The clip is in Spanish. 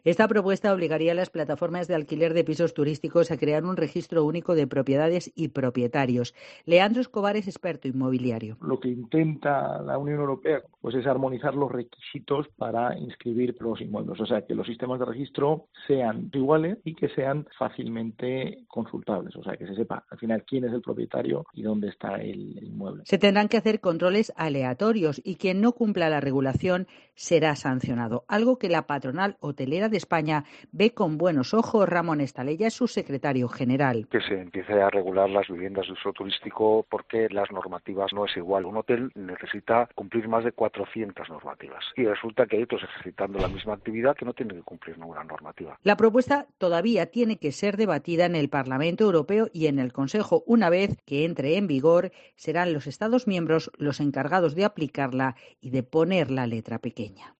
Esta propuesta obligaría a las plataformas de alquiler de pisos turísticos a crear un registro único de propiedades y propietarios. Leandro Escobar es experto inmobiliario. Lo que intenta la Unión Europea pues es armonizar los requisitos para inscribir los inmuebles, o sea, que los sistemas de registro sean iguales y que sean fácilmente consultables, o sea, que se sepa al final quién es el propietario y dónde está el inmueble. Se tendrán que hacer controles aleatorios y quien no cumpla la regulación será sancionado, algo que la patronal hotelera de España ve con buenos ojos. Ramón Estalella es su secretario general. Que se empiece a regular las viviendas de uso turístico porque las normativas no es igual. Un hotel necesita cumplir más de 400 normativas y resulta que hay otros ejercitando la misma actividad que no tienen que cumplir ninguna normativa. La propuesta todavía tiene que ser debatida en el Parlamento Europeo y en el Consejo. Una vez que entre en vigor, serán los Estados miembros los encargados de aplicarla y de poner la letra pequeña.